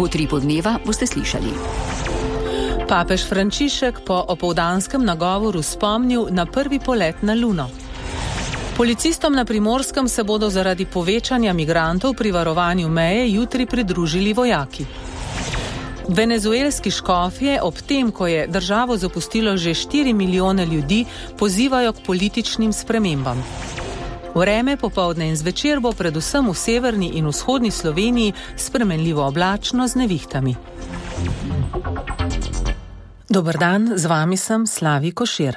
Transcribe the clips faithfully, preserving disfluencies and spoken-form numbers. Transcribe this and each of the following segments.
V Utripu dneva boste slišali. Papež Frančišek po opoldanskem nagovoru spomnil na prvi polet na Luno. Policistom na Primorskem se bodo zaradi povečanja migrantov pri varovanju meje jutri pridružili vojaki. Venezuelski škofje ob tem, ko je državo zapustilo že štiri milijone ljudi, pozivajo k političnim spremembam. Vreme popoldne in zvečer bo predvsem v severni in vzhodni Sloveniji spremenljivo oblačno z nevihtami. Dober dan, z vami sem Slavi Košir.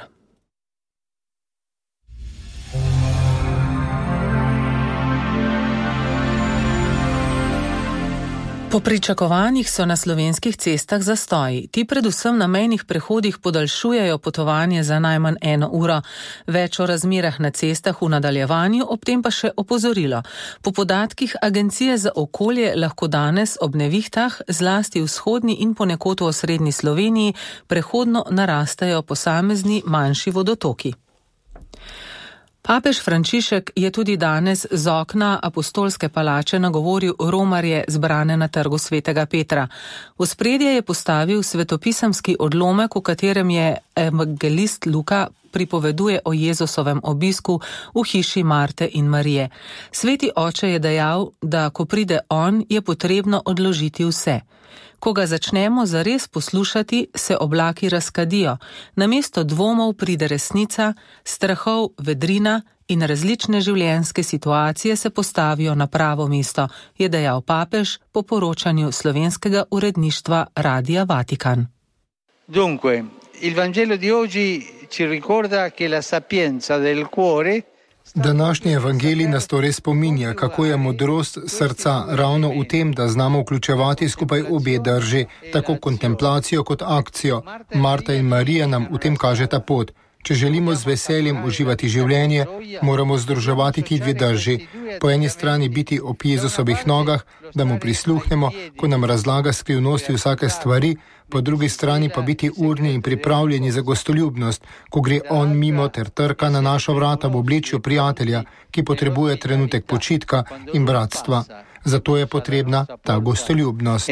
Po pričakovanjih so na slovenskih cestah zastoji. Ti predvsem na mejnih prehodih podaljšujejo potovanje za najmanj eno uro. Več o razmerah na cestah v nadaljevanju, ob tem pa še opozorilo. Po podatkih Agencije za okolje lahko danes ob nevihtah, zlasti v vzhodni in ponekod v osrednji Sloveniji, prehodno narastajo posamezni manjši vodotoki. Papež Frančišek je tudi danes z okna Apostolske palače nagovoril romarje zbrane na trgu svetega Petra. V ospredje je postavil svetopisemski odlomek, v katerem je evangelist Luka pripoveduje o Jezusovem obisku v hiši Marte in Marije. Sveti oče je dejal, da ko pride on, je potrebno odložiti vse. Ko ga začnemo zares poslušati, se oblaki razkadijo. Namesto dvomov pride resnica, strahov vedrina in različne življenjske situacije se postavijo na pravo mesto, je dejal papež po poročanju slovenskega uredništva Radia Vatikan. Dunque, il Vangelo di oggi ci ricorda che la sapienza del cuore. Današnji evangelij nas torej spominja, kako je modrost srca ravno v tem, da znamo vključevati skupaj obe drži, tako kontemplacijo kot akcijo. Marta in Marija nam v tem kažeta pot. Če želimo z veseljem uživati življenje, moramo združevati ti dve drži. Po eni strani biti ob Jezusovih nogah, da mu prisluhnemo, ko nam razlaga skrivnosti vsake stvari, po drugi strani pa biti urni in pripravljeni za gostoljubnost, ko gre on mimo ter trka na naša vrata v obličju prijatelja, ki potrebuje trenutek počitka in bratstva. Zato je potrebna ta gostoljubnost.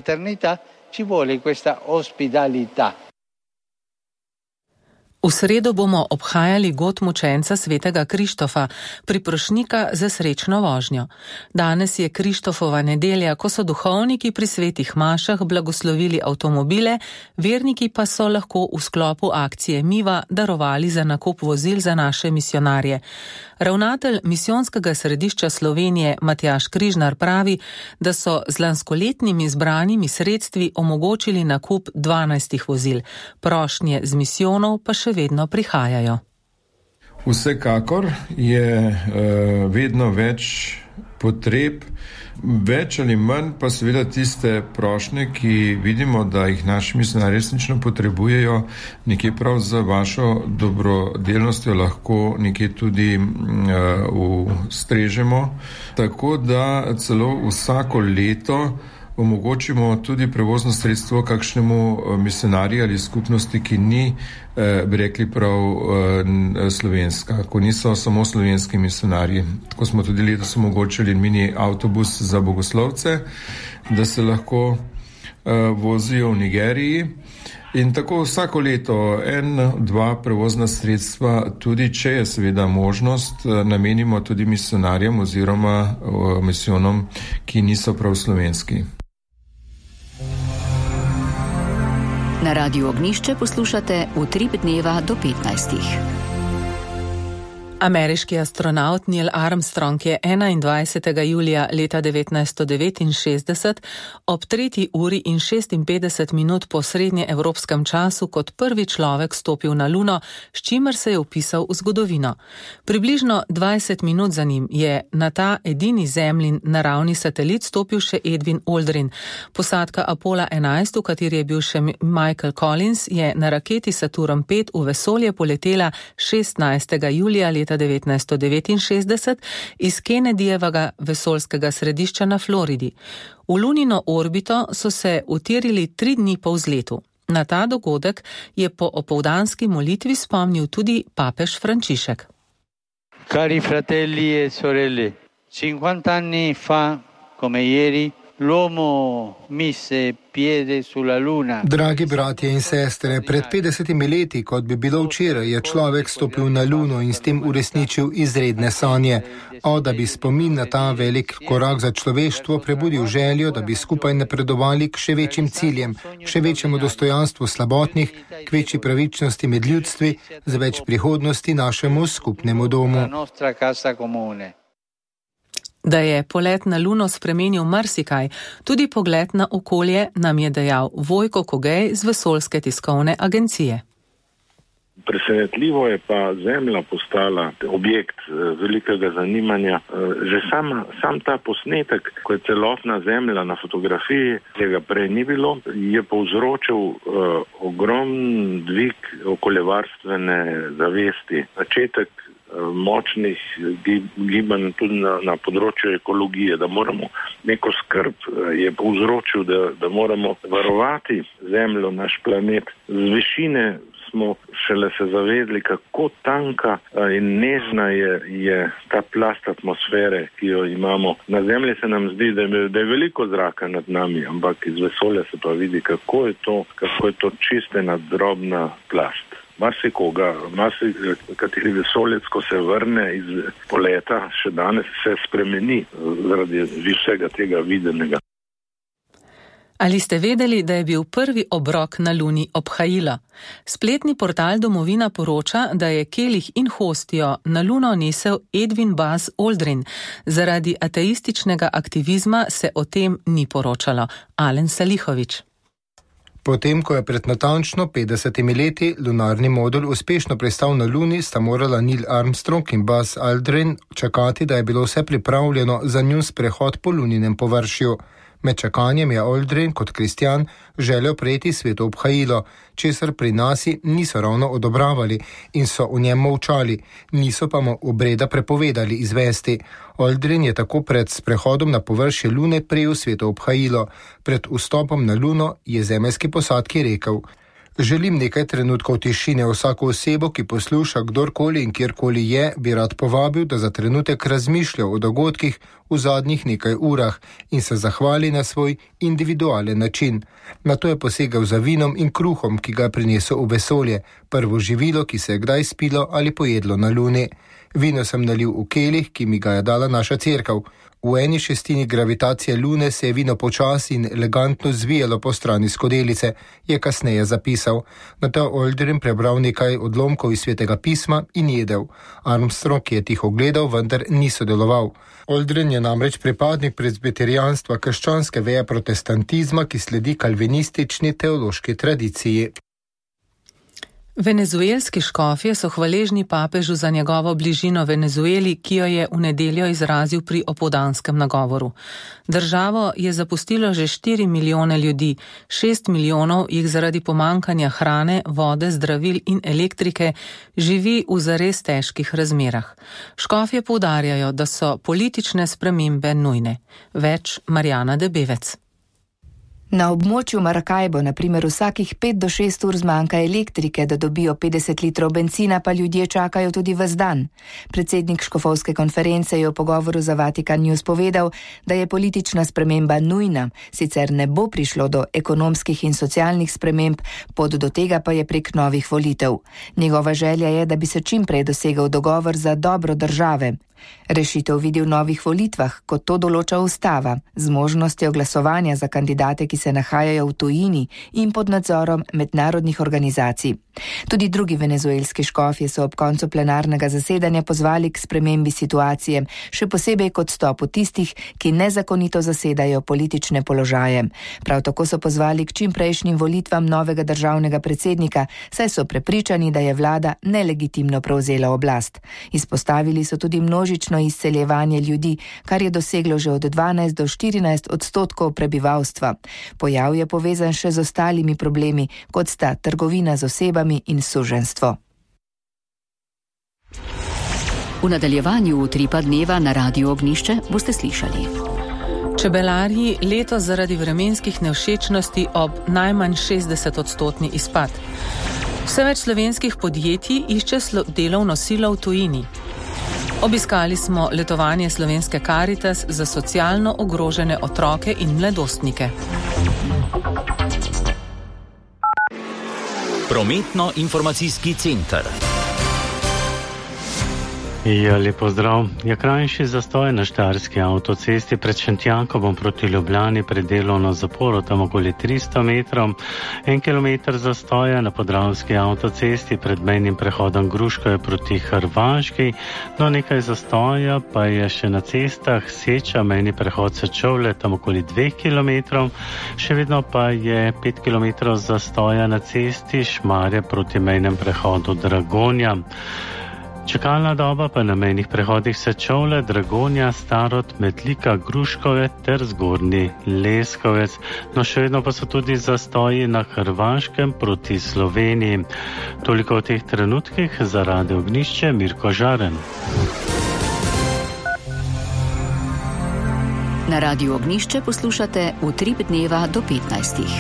V sredo bomo obhajali god mučenca svetega Krištofa, priprošnika za srečno vožnjo. Danes je Krištofova nedelja, ko so duhovniki pri svetih mašah blagoslovili avtomobile, verniki pa so lahko v sklopu akcije Miva darovali za nakup vozil za naše misionarje. Ravnatelj misijonskega središča Slovenije Matjaž Križnar pravi, da so z lanskoletnimi zbranimi sredstvi omogočili nakup dvanajstih vozil. Prošnje z misijonov pa še vedno prihajajo. Vsekakor je uh, vedno več potreb, več ali manj pa seveda tiste prošnje, ki vidimo, da jih naši misionarji resnično potrebujejo, nekje prav za vašo dobrodelnostjo lahko nekje tudi uh, ustrežemo, tako da celo vsako leto omogočimo tudi prevozno sredstvo kakšnemu misionarju ali skupnosti, ki ni, bi rekli prav, slovenska, ko niso samo slovenski misionarji. Tako smo tudi letos omogočili mini avtobus za bogoslovce, da se lahko vozijo v Nigeriji. In tako vsako leto en, dva prevozna sredstva, tudi če je seveda možnost, namenimo tudi misionarjem oziroma misijonom, ki niso prav slovenski. Na Radiu Ognjišče poslušate Utrip dneva do petnajstih. Ameriški astronaut Neil Armstrong je enaindvajsetega julija leta devetnajststo devetinšestdeset ob tretji uri in šestinpetdeset minut po srednjeevropskem času kot prvi človek stopil na Luno, s čimer se je vpisal v zgodovino. Približno dvajset minut za njim je na ta edini zemljin naravni satelit stopil še Edwin Aldrin. Posadka Apollo enajst, v kateri je bil še Michael Collins, je na raketi Saturn pet v vesolje poletela šestnajstega julija leta devetnajststo devetinšestdeset iz Kennedyjevega vesoljskega središča na Floridi. V Lunino orbito so se utirili tri dni po vzletu. Na ta dogodek je po opoldanski molitvi spomnil tudi papež Frančišek. Cari fratelli e sorelle, cinquanta anni fa, come ieri, l'uomo mise piede sulla luna. Dragi bratje in sestre, pred petdesetimi leti, kot bi bilo včeraj, je človek stopil na luno in s tem uresničil izredne sanje. O, da bi spomin na ta velik korak za človeštvo prebudil željo, da bi skupaj napredovali k še večjim ciljem, k še večjemu dostojanstvu slabotnih, k večji pravičnosti med ljudstvi, z več prihodnosti našemu skupnemu domu. Da je polet na luno spremenil marsikaj, tudi pogled na okolje, nam je dejal Vojko Kogej z Vesoljske tiskovne agencije. Presenetljivo je pa Zemlja postala objekt velikega zanimanja. Že sam, sam ta posnetek, ko je celotna Zemlja na fotografiji, tega prej ni bilo, je povzročil uh, ogromen dvig okoljevarstvene zavesti. Začetek močnih gibanj tudi na, na področju ekologije, da moramo neko skrb je povzročil, da, da moramo varovati Zemljo, naš planet. Z višine smo šele se zavedli, kako tanka in nežna je, je ta plast atmosfere, ki jo imamo. Na Zemlji se nam zdi, da je, da je veliko zraka nad nami, ampak iz vesolja se pa vidi, kako je to, kako je to čistena, drobna plast. Marsikoga, marsikateri vesoljec, ko se vrne iz poleta, še danes se spremeni zaradi vsega tega videnega. Ali ste vedeli, da je bil prvi obrok na Luni obhajilo? Spletni portal Domovina poroča, da je kelih in hostijo na Luno nesel Edwin Buzz Aldrin. Zaradi ateističnega aktivizma se o tem ni poročalo. Alen Salihović. Potem, ko je pred natančno petdesetimi leti lunarni modul uspešno pristal na Luni, sta morala Neil Armstrong in Buzz Aldrin čakati, da je bilo vse pripravljeno za njun sprehod po luninem površju. Med čakanjem je Aldrin kot kristjan želel prejeti sveto obhajilo, česar pri nasi niso ravno odobravali in so v njem molčali, niso pa mu obreda prepovedali izvesti. Aldrin je tako pred sprehodom na površje Lune prejel sveto obhajilo. Pred vstopom na Luno je zemeljski posadki rekel: Želim nekaj trenutkov tišine. Vsako osebo, ki posluša, kdorkoli in kjerkoli je, bi rad povabil, da za trenutek razmišlja o dogodkih v zadnjih nekaj urah in se zahvali na svoj individualen način. Nato je posegel za vinom in kruhom, ki ga je prinesel v vesolje, prvo živilo, ki se je kdaj spilo ali pojedlo na Luni. Vino sem nalil v kelih, ki mi ga je dala naša cerkev. V eni šestini gravitacije Lune se je vino počasi in elegantno zvijalo po strani skodelice, je kasneje zapisal. Nato Aldrin prebral nekaj odlomkov iz svetega pisma in jedel. Armstrong je tiho gledal, vendar ni sodeloval. Aldrin je namreč pripadnik presbiterijanstva, krščanske veje protestantizma, ki sledi kalvinistični teološki tradiciji. Venezuelski škofje so hvaležni papežu za njegovo bližino Venezueli, ki jo je v nedeljo izrazil pri opoldanskem nagovoru. Državo je zapustilo že štiri milijone ljudi, šest milijonov jih zaradi pomankanja hrane, vode, zdravil in elektrike živi v zares težkih razmerah. Škofje poudarjajo, da so politične spremembe nujne. Več Marjana Debevec. Na območju Maracaibo, na primer, vsakih pet do šest ur zmanjka elektrike, da dobijo petdeset litrov bencina, pa ljudje čakajo tudi ves dan. Predsednik škofovske konference je v pogovoru za Vatikan News povedal, da je politična sprememba nujna, sicer ne bo prišlo do ekonomskih in socialnih sprememb, pot do tega pa je prek novih volitev. Njegova želja je, da bi se čim prej dosegel dogovor za dobro države. Rešitev vidi v novih volitvah, kot to določa ustava, z možnostjo glasovanja za kandidate, ki se nahajajo v tujini in pod nadzorom mednarodnih organizacij. Tudi drugi venezuelski škofje so ob koncu plenarnega zasedanja pozvali k spremembi situacije, še posebej kot stopu tistih, ki nezakonito zasedajo politične položaje. Prav tako so pozvali k čimprejšnjim volitvam novega državnega predsednika, saj so prepričani, da je vlada nelegitimno prevzela oblast. Izpostavili so tudi množično izseljevanje ljudi, kar je doseglo že od dvanajst do štirinajst odstotkov prebivalstva. Pojav je povezan še z ostalimi problemi, kot sta trgovina z osebami in suženstvo. V nadaljevanju Utripa dneva na Radiu Ognjišče boste slišali. Čebelarji letos zaradi vremenskih nevšečnosti ob najmanj šestdeset odstotni izpad. Vse več slovenskih podjetij išče delovno silo v tujini. Obiskali smo letovanje Slovenske Karitas za socialno ogrožene otroke in mladostnike. Prometno-informacijski center. Ja, lepo zdrav. Je krajši zastoj na štajerski avtocesti pred Šentjankovom proti Ljubljani pred delovno zaporo, tam okoli tristo metrov. En kilometer zastoja na podravski avtocesti pred mejnim prehodom Gruškove proti Hrvaški. No, nekaj zastoja pa je še na cestah Seča, mejni prehod Sečovlje, tam okoli dveh kilometrov. Še vedno pa je pet kilometrov zastoja na cesti Šmarje proti mejnem prehodu Dragonja. Čakalna doba pa na mejnih prehodih Sečovlje, Dragonja, Starod, Metlika, Gruškove ter Zgornji Leskovec. No, še vedno pa so tudi zastoji na Hrvaškem proti Sloveniji. Toliko v teh trenutkih za Radio Ognjišče, Mirko Žaren. Na Radio Ognjišče poslušate Utrip dneva do petnajstih.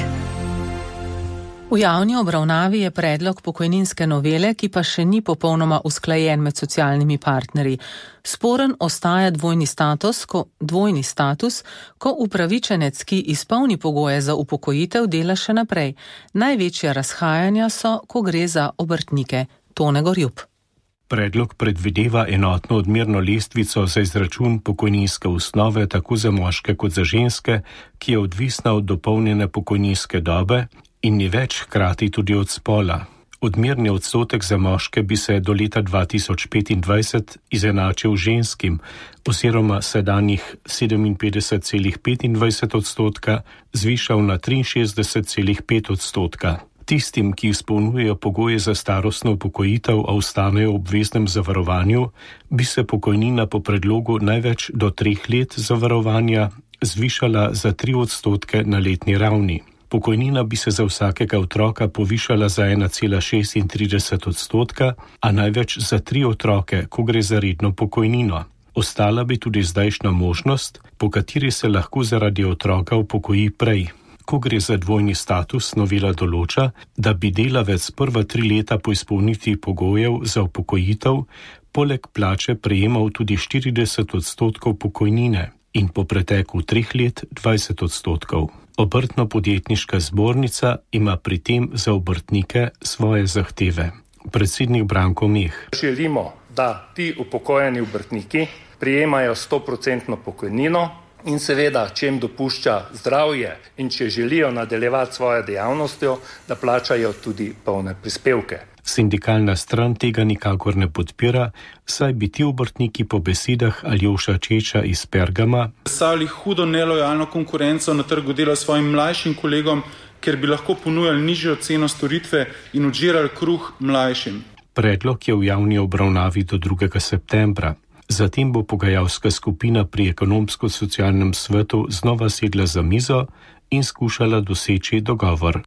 V javni obravnavi je predlog pokojninske novele, ki pa še ni popolnoma usklajen med socialnimi partnerji. Sporen ostaja dvojni status, ko, dvojni status, ko upravičenec, ki izpolni pogoje za upokojitev, dela še naprej. Največja razhajanja so, ko gre za obrtnike. Tone Gorjup. Predlog predvideva enotno odmerno lestvico za izračun pokojninske osnove tako za moške kot za ženske, ki je odvisna od dopolnjene pokojninske dobe in ni več hkrati tudi od spola. Odmerni odstotek za moške bi se do leta dva tisoč petindvajset izenačil ženskim oziroma sedanjih sedeminpetdeset celih petindvajset odstotka zvišal na triinšestdeset celih pet odstotka. Tistim, ki izpolnjujejo pogoje za starostno upokojitev, a ostanejo v obveznem zavarovanju, bi se pokojnina po predlogu največ do treh let zavarovanja zvišala za tri odstotke na letni ravni. Pokojnina bi se za vsakega otroka povišala za ena cela šestintrideset odstotka, a največ za tri otroke, ko gre za redno pokojnino. Ostala bi tudi zdajšnja možnost, po kateri se lahko zaradi otroka upokoji prej. Ko gre za dvojni status, novela določa, da bi delavec prva tri leta po izpolnitvi pogojev za upokojitev poleg plače prejemal tudi štirideset odstotkov pokojnine in po preteku treh let dvajset odstotkov. Obrtno-podjetniška zbornica ima pri tem za obrtnike svoje zahteve. Predsednik Branko Meh. Želimo, da ti upokojeni obrtniki prijemajo sto procentno pokojnino in seveda, če jim dopušča zdravje in če želijo nadaljevati svojo dejavnostjo, da plačajo tudi polne prispevke. Sindikalna stran tega nikakor ne podpira, saj bi ti obrtniki po besedah Aljoša Čeča iz Pergama predstavljali hudo nelojalno konkurenco na trgu dela svojim mlajšim kolegom, ker bi lahko ponujali nižjo ceno storitve in odžirali kruh mlajšim. Predlog je v javni obravnavi do drugega septembra. Zatem bo pogajalska skupina pri ekonomsko-socialnem svetu znova sedla za mizo in skušala doseči dogovor.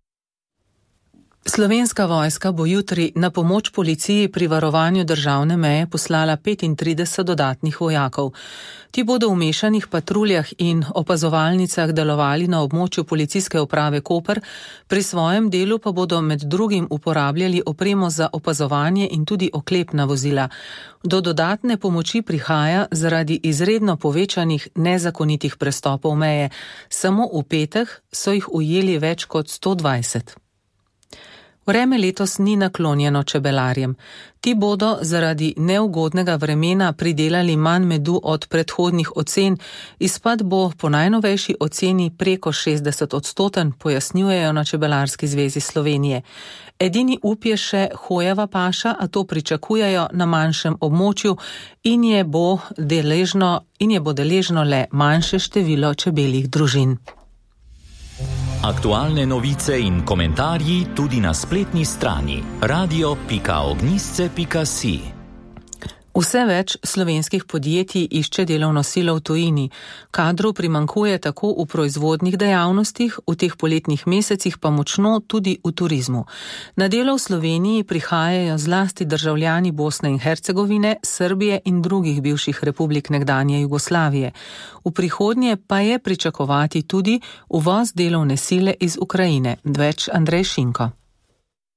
Slovenska vojska bo jutri na pomoč policiji pri varovanju državne meje poslala petintrideset dodatnih vojakov. Ti bodo v mešanih patruljah in opazovalnicah delovali na območju policijske uprave Koper, pri svojem delu pa bodo med drugim uporabljali opremo za opazovanje in tudi oklepna vozila. Do dodatne pomoči prihaja zaradi izredno povečanih nezakonitih prestopov meje. Samo v petek so jih ujeli več kot sto dvajset. Vreme letos ni naklonjeno čebelarjem. Ti bodo zaradi neugodnega vremena pridelali manj medu od predhodnih ocen. Izpad bo po najnovejši oceni preko šestdeset odstoten, pojasnjujejo na Čebelarski zvezi Slovenije. Edini up je še hojeva paša, a to pričakujejo na manjšem območju in je bo deležno, in je bo deležno le manjše število čebeljih družin. Aktualne novice in komentarji tudi na spletni strani radio pika ognjisce pika si. Vse več slovenskih podjetij išče delovno silo v tujini. Kadrov primanjkuje tako v proizvodnih dejavnostih, v teh poletnih mesecih pa močno tudi v turizmu. Na delo v Sloveniji prihajajo zlasti državljani Bosne in Hercegovine, Srbije in drugih bivših republik nekdanje Jugoslavije. V prihodnje pa je pričakovati tudi uvoz delovne sile iz Ukrajine. Več Andrej Šinko.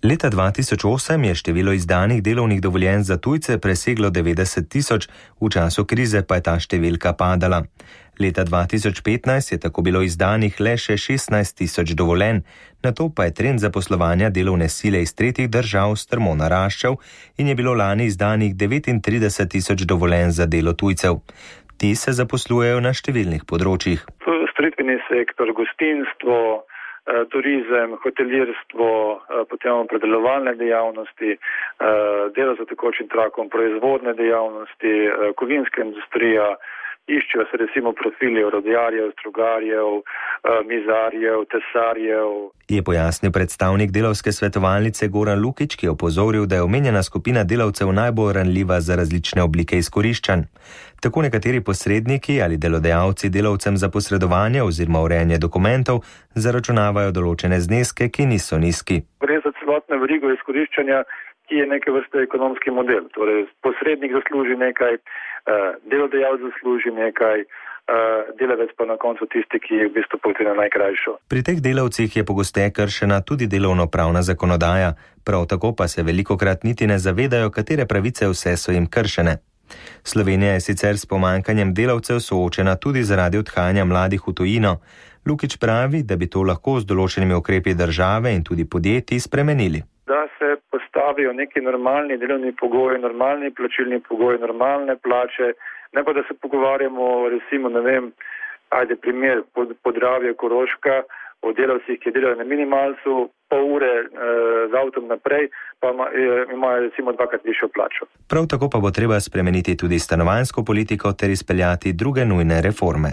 Leta dva tisoč osem je število izdanih delovnih dovoljenj za tujce preseglo devetdeset tisoč, v času krize pa je ta številka padala. Leta dva tisoč petnajst je tako bilo izdanih le še šestnajst tisoč dovoljenj, nato pa je trend zaposlovanja delovne sile iz tretjih držav strmo naraščal in je bilo lani izdanih devetintrideset tisoč dovoljenj za delo tujcev. Ti se zaposlujejo na številnih področjih. Storitveni sektor, gostinstvo, turizem, hotelirstvo, potem predelovalne dejavnosti, delo za tekočim trakom, proizvodne dejavnosti, kovinska industrija, iščejo se recimo profili orodjarjev, strugarjev, mizarjev, tesarjev. Je pojasnil predstavnik delavske svetovalnice Goran Lukič, ki je opozoril, da je omenjena skupina delavcev najbolj ranljiva za različne oblike izkoriščanj. Tako nekateri posredniki ali delodajalci delavcem za posredovanje oziroma urejanje dokumentov zaračunavajo določene zneske, ki niso nizki. Gre za celotno verigo izkoriščanja, ki je neke vrste ekonomski model. Torej, posrednik zasluži nekaj, delodajalec zasluži nekaj, delavec pa na koncu tisti, ki je v bistvu poti na najkrajšo. Pri teh delavcih je pogosteje kršena tudi delovnopravna zakonodaja, prav tako pa se velikokrat niti ne zavedajo, katere pravice vse so jim kršene. Slovenija je sicer s pomanjkanjem delavcev soočena tudi zaradi odhajanja mladih v tujino. Lukič pravi, da bi to lahko z določenimi ukrepi države in tudi podjetij spremenili. Da se postavijo neki normalni delovni pogoji, normalni plačilni pogoji, normalne plače, ne pa da se pogovarjamo, recimo, ne vem, ajde primer pod, Podravje, Koroška, o delavcih, ki delajo na minimalcu, pol ure e, z avtom naprej, pa ima, e, imajo recimo dvakrat višjo plačo. Prav tako pa bo treba spremeniti tudi stanovanjsko politiko ter izpeljati druge nujne reforme.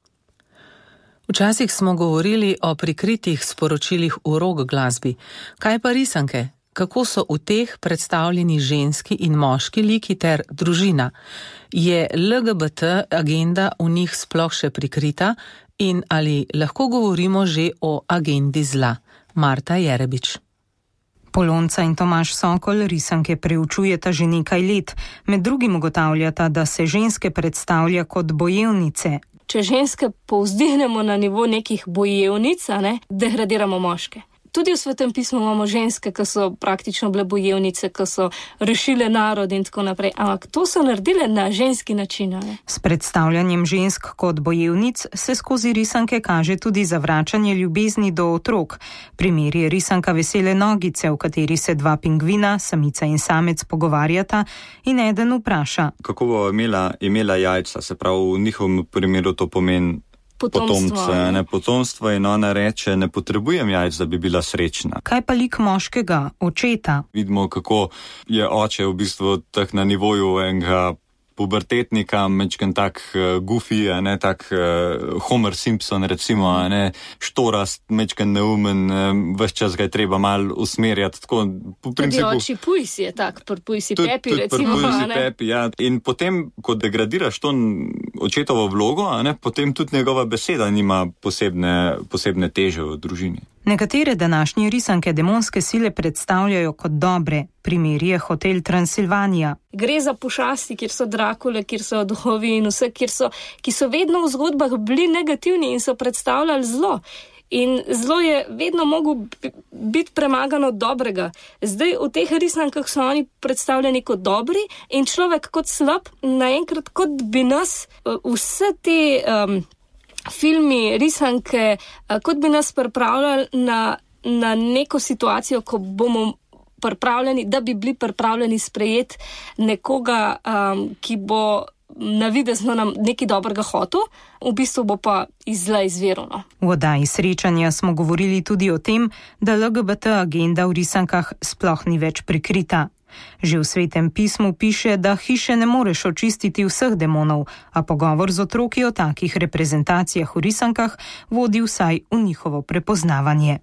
Včasih smo govorili o prikritih sporočilih v rock glasbi. Kaj pa risanke? Kako so v teh predstavljeni ženski in moški liki ter družina? Je L G B T agenda v njih sploh še prikrita in ali lahko govorimo že o agendi zla? Marta Jerebič. Polonca in Tomaž Sokol risanke preučujeta že nekaj let. Med drugim ugotavljata, da se ženske predstavlja kot bojevnice. Če ženske povzdignemo na nivo nekih bojevnic, ne, degradiramo moške. Tudi v Svetem pismu imamo ženske, ki so praktično bile bojevnice, ki so rešile narod in tako naprej. Ampak to so naredile na ženski način. Ne? S predstavljanjem žensk kot bojevnic se skozi risanke kaže tudi zavračanje ljubezni do otrok. Primer je risanka Vesele nogice, v kateri se dva pingvina, samica in samec, pogovarjata in eden vpraša. Kako bo imela, imela jajca, se pravi v njihovem primeru to pomeni Potomstvo. Potomce, ne, potomstvo in ona reče, ne potrebujem jajc, da bi bila srečna. Kaj pa lik moškega, očeta? Vidimo, kako je oče v bistvu tak na nivoju enega pubertetnika, mečken tak uh, goofy, ne, tak uh, Homer Simpson recimo, ne, štorast, mečken neumen, uh, ves čas ga je treba mal usmerjati. Tako, po principu, tudi oči Pujsi je tak, pr Pujsi tudi, Pepi tudi recimo. Tudi Pujsi Pepi, ja. In potem, ko degradiraš to očetovo vlogo, ne, potem tudi njegova beseda nima posebne, posebne teže v družini. Nekatere današnje risanke demonske sile predstavljajo kot dobre. Primer je Hotel Transilvanija. Gre za pošasti, kjer so Drakule, kjer so duhovi in vse, kjer so, ki so vedno v zgodbah bili negativni in so predstavljali zlo. In zlo je vedno mogel biti premagano od dobrega. Zdaj v teh risankah so oni predstavljeni kot dobri in človek kot slab, naenkrat kot bi nas vse te um, filmi, risanke, kot bi nas pripravljali na, na neko situacijo, ko bomo pripravljeni, da bi bili pripravljeni sprejeti nekoga, um, ki bo navidezno nam nekaj dobrega hotel, v bistvu bo pa iz zla izvirano. V oddaji Srečanja smo govorili tudi o tem, da L G B T agenda v risankah sploh ni več prikrita. Že v Svetem pismu piše, da hiše ne moreš očistiti vseh demonov, a pogovor z otroki o takih reprezentacijah v risankah vodi vsaj v njihovo prepoznavanje.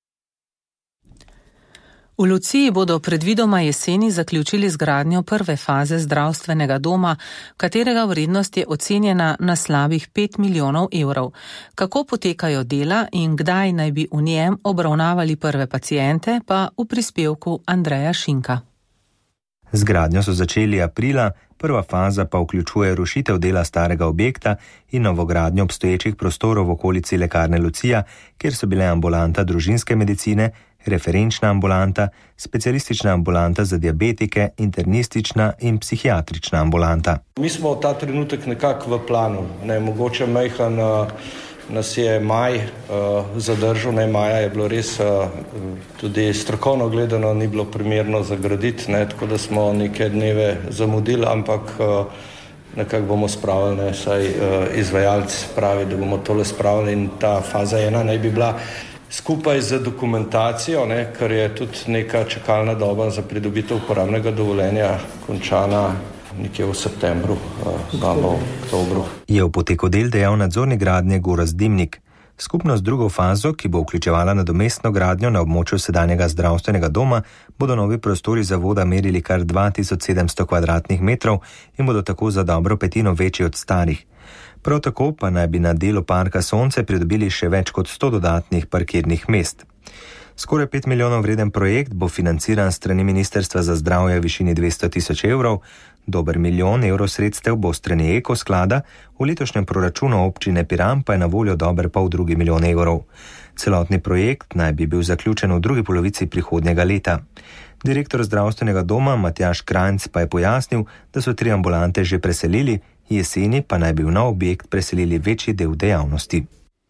V Luciji bodo predvidoma jeseni zaključili zgradnjo prve faze zdravstvenega doma, katerega vrednost je ocenjena na slabih pet milijonov evrov. Kako potekajo dela in kdaj naj bi v njem obravnavali prve paciente, pa v prispevku Andreja Šinka. Zgradnjo so začeli aprila, prva faza pa vključuje rušitev dela starega objekta in novogradnjo obstoječih prostorov v okolici lekarne Lucija, kjer so bile ambulanta družinske medicine, referenčna ambulanta, specialistična ambulanta za diabetike, internistična in psihiatrična ambulanta. Mi smo ta trenutek nekako v planu, ne, mogoče majhen nas je maj uh, zadržal, ne, maja je bilo res uh, tudi strokovno gledano ni bilo primerno zagraditi, ne, tako da smo neke dneve zamudili, ampak uh, nekako bomo spravili, ne, saj uh, izvajalci pravi, da bomo tole spravili in ta faza ena naj bi bila skupaj z dokumentacijo, ne, kar je tudi neka čakalna doba za pridobitev uporabnega dovoljenja končana nekje v septembru, malo v oktobru. Je v poteku del dejal nadzorni gradnje Gorazd Dimnik. Skupno z drugo fazo, ki bo vključevala nadomestno gradnjo na območju sedanjega zdravstvenega doma, bodo novi prostori zavoda merili kar dva tisoč sedemsto kvadratnih metrov in bodo tako za dobro petino večji od starih. Prav tako pa naj bi na delu parka Sonce pridobili še več kot sto dodatnih parkirnih mest. Skoraj pet milijonov vreden projekt bo financiran strani Ministrstva za zdravje v višini dvesto tisoč evrov, dober milijon evrov sredstev bo strani Eko sklada, v letošnjem proračunu občine Piran pa je na voljo dober pol drugi milijon evrov. Celotni projekt naj bi bil zaključen v drugi polovici prihodnjega leta. Direktor zdravstvenega doma Matjaž Krajnc pa je pojasnil, da so tri ambulante že preselili, jeseni pa naj bi v nov objekt preselili večji del dejavnosti.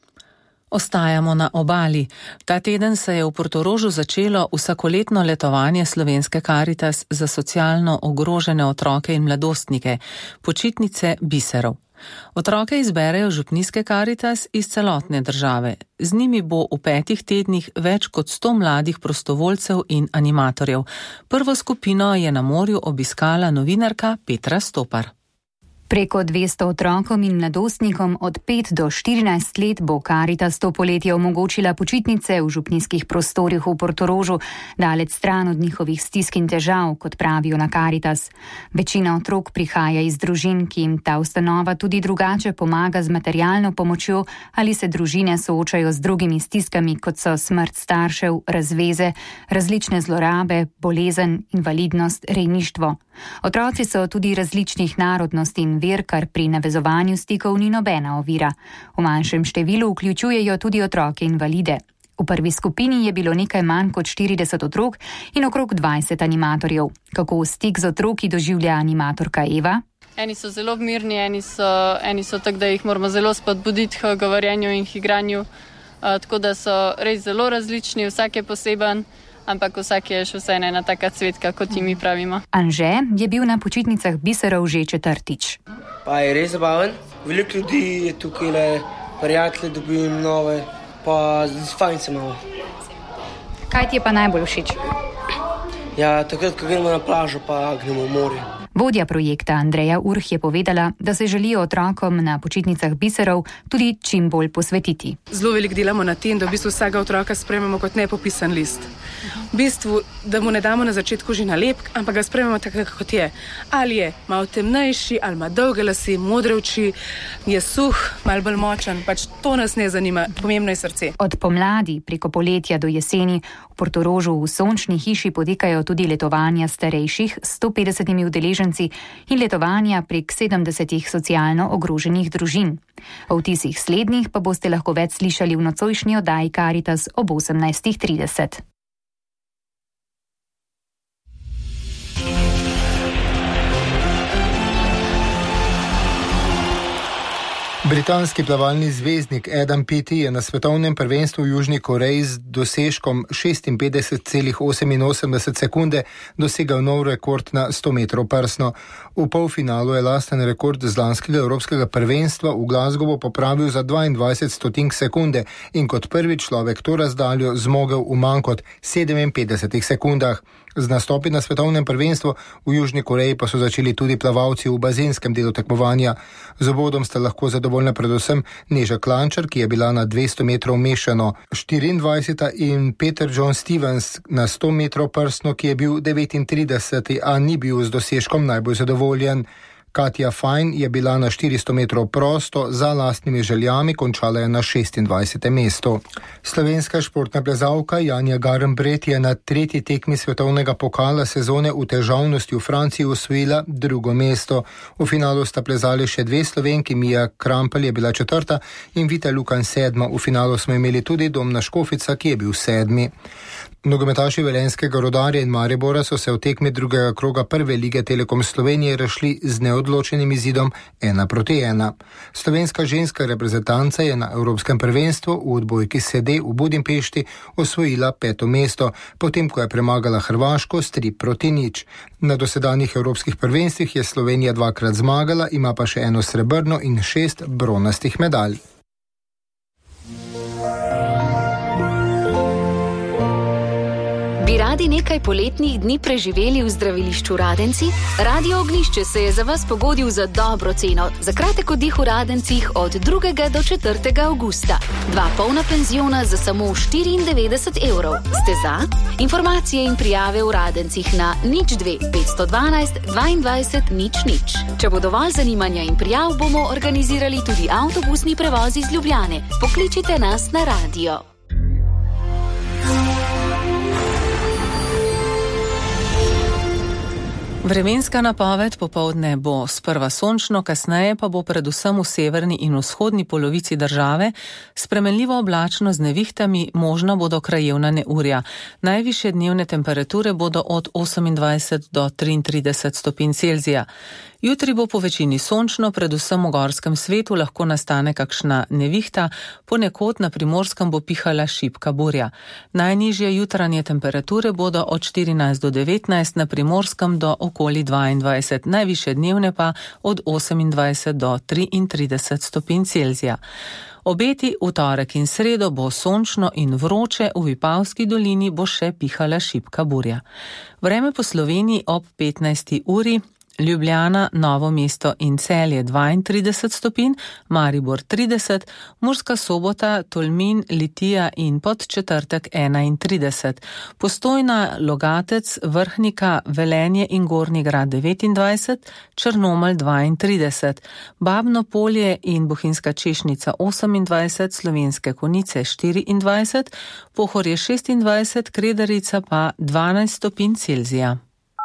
Ostajamo na obali. Ta teden se je v Portorožu začelo vsakoletno letovanje Slovenske Karitas za socialno ogrožene otroke in mladostnike, počitnice biserov. Otroke izberejo župnijske Karitas iz celotne države. Z njimi bo v petih tednih več kot sto mladih prostovoljcev in animatorjev. Prvo skupino je na morju obiskala novinarka Petra Stopar. Preko dvesto otrokom in mladostnikom od pet do štirinajst let bo Karitas to poletje omogočila počitnice v župnijskih prostorih v Portorožu, daleč stran od njihovih stisk in težav, kot pravijo na Karitas. Večina otrok prihaja iz družin, ki jim ta ustanova tudi drugače pomaga z materialno pomočjo ali se družine soočajo z drugimi stiskami, kot so smrt staršev, razveze, različne zlorabe, bolezen, invalidnost, rejništvo. Otroci so tudi različnih narodnosti in ver, kar pri navezovanju stikov ni nobena ovira. V manjšem številu vključujejo tudi otroke invalide. V prvi skupini je bilo nekaj manj kot štirideset otrok in okrog dvajset animatorjev. Kako stik z otroki doživlja animatorka Eva? Eni so zelo mirni, eni so, eni so tak, da jih moramo zelo spodbuditi k govorjenju in igranju. Uh, tako da so res zelo različni, vsak je poseben. Ampak vsak je še vse ena taka cvetka, kot ji mi pravimo. Anže je bil na počitnicah biserov že četrtič. Pa je res zabaven. Veliko ljudi je tukaj, le prijatelje dobim nove, pa fajn se malo. Kaj ti je pa najbolj všeč? Ja, takrat, ko gremo na plažo, pa gremo v morje. Vodja projekta Andreja Urh je povedala, da se želijo otrokom na počitnicah biserov tudi čim bolj posvetiti. Zelo veliko delamo na tem, da v bistvu vsega otroka sprejmemo kot nepopisan list. V bistvu, da mu ne damo na začetku že nalepk, ampak ga sprejmemo tako, kot je. Ali je malo temnejši, ali ima dolge lase, modre oči, je suh, malo bolj močen, pač to nas ne zanima, pomembno je srce. Od pomladi preko poletja do jeseni v Portorožu v Sončni hiši potekajo tudi letovanja starejših s sto petdesetimi udeleženci in letovanja prek sedemdesetih socialno ogroženih družin. O vtisih slednjih pa boste lahko več slišali v nocojšnji oddaji Karitas ob osemnajstih trideset. Britanski plavalni zvezdnik Adam Peaty je na svetovnem prvenstvu v Južni Koreji z dosežkom šestinpetdeset celih oseminosemdeset sekunde dosegal nov rekord na sto metrov prsno. V polfinalu je lasten rekord z lanskega evropskega prvenstva v Glasgowu popravil za dvaindvajset stotink sekunde in kot prvi človek to razdaljo zmogel v manj kot sedeminpetdesetih sekundah. Z nastopi na svetovnem prvenstvu v Južni Koreji pa so začeli tudi plavalci v bazenskem delu tekmovanja. Z obodom sta lahko zadovoljna predvsem Neža Klančar, ki je bila na dvesto metrov mešano štiriindvajseta in Peter John Stevens na sto metrov prsno, ki je bil devetintrideseti, a ni bil z dosežkom najbolj zadovoljen. Katja Fajn je bila na štiristo metrov prosto, za lastnimi željami končala je na šestindvajsetem mestu. Slovenska športna plezalka Janja Garnbret je na tretji tekmi svetovnega pokala sezone v težavnosti v Franciji osvojila drugo mesto. V finalu sta plezali še dve Slovenki, Mija Krampelj je bila četrta in Vita Lukan sedma. V finalu smo imeli tudi Domna Škofica, ki je bil sedmi. Nogometaši Velenjskega Rudarja in Maribora so se v tekmi drugega kroga prve lige Telekom Slovenije razšli z neodločenim izidom ena proti ena. Slovenska ženska reprezentanca je na Evropskem prvenstvu v odbojki S D v Budimpešti osvojila peto mesto, potem ko je premagala Hrvaško s tri proti nič. Na dosedanjih evropskih prvenstvih je Slovenija dvakrat zmagala, ima pa še eno srebrno in šest bronastih medalj. Bi radi nekaj poletnih dni preživeli v zdravilišču Radenci? Radio Ognjišče se je za vas pogodil za dobro ceno. Za kratek oddih v Radencih od drugega do četrtega avgusta. Dva polna penziona za samo štiriindevetdeset evrov. Ste za? Informacije in prijave v Radencih na nič dve petsto dvanajst dvaindvajset nič nič. Če bo dovolj zanimanja in prijav, bomo organizirali tudi avtobusni prevoz iz Ljubljane. Pokličite nas na radio. Vremenska napoved popoldne bo sprva sončno, kasneje pa bo predvsem v severni in vzhodni polovici države spremenljivo oblačno z nevihtami, možna bodo krajevna neurja. Najvišje dnevne temperature bodo od osemindvajset do triintrideset stopinj Celzija. Jutri bo po večini sončno, predvsem v gorskem svetu lahko nastane kakšna nevihta, ponekod na Primorskem bo pihala šibka burja. Najnižje jutranje temperature bodo od štirinajst do devetnajst, na Primorskem do okoli dvaindvajset, najvišje dnevne pa od osemindvajset do triintrideset stopinj Celzija. Obeti v torek in sredo bo sončno in vroče, v Vipavski dolini bo še pihala šibka burja. Vreme po Sloveniji ob petnajsti uri. Ljubljana, Novo mesto in Celje dvaintrideset stopinj, Maribor trideset, Murska Sobota, Tolmin, Litija in Podčetrtek enaintrideset, Postojna, Logatec, Vrhnika, Velenje in Gornji Grad devetindvajset, Črnomelj dvaintrideset, Babno Polje in Bohinjska Češnica osemindvajset, Slovenske Konjice štiriindvajset, Pohorje šestindvajset, Kredarica pa dvanajst stopinj Celzija.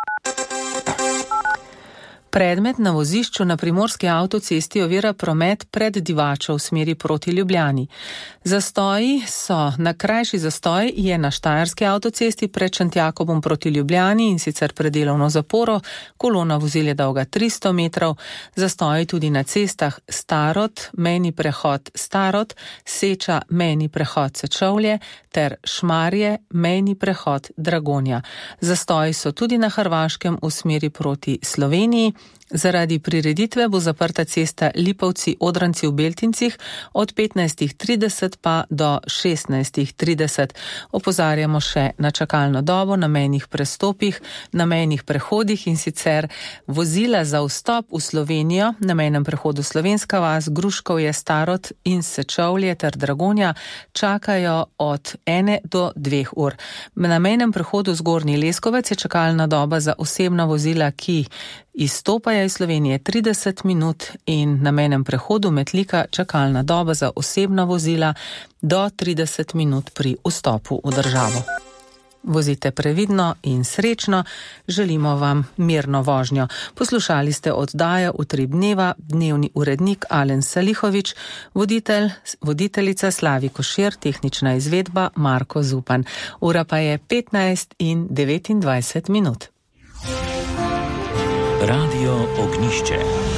Predmet na vozišču na Primorski avtocesti ovira promet pred Divačo v smeri proti Ljubljani. Zastoji so, na krajši zastoj je na Štajerski avtocesti pred Šentjakobom proti Ljubljani in sicer pred delovno zaporo, kolona vozil je dolga tristo metrov, zastoji tudi na cestah Starod, mejni prehod Starod, Seča, mejni prehod Sečovlje ter Šmarje, mejni prehod Dragonja. Zastoji so tudi na Hrvaškem v smeri proti Sloveniji. Zaradi prireditve bo zaprta cesta Lipovci-Odranci v Beltincih od petnajst trideset pa do šestnajst trideset. Opozarjamo še na čakalno dobo na mejnih prestopih, na mejnih prehodih in sicer vozila za vstop v Slovenijo na mejnem prehodu Slovenska vas, Gruškovje, Starod in Sečovlje ter Dragonja čakajo od ene do dveh ur. Na mejnem prehodu Zgornji Leskovec je čakalna doba za osebna vozila, ki izstopajo iz Slovenije trideset minut in na mejnem prehodu Metlika čakalna doba za osebna vozila do trideset minut pri vstopu v državo. Vozite previdno in srečno, želimo vam mirno vožnjo. Poslušali ste oddajo Utrip dneva, dnevni urednik Alen Salihovič, voditelj, voditeljica Slavi Košir, tehnična izvedba Marko Zupan. Ura pa je petnajst in devetindvajset minut. Radio Ognjišče.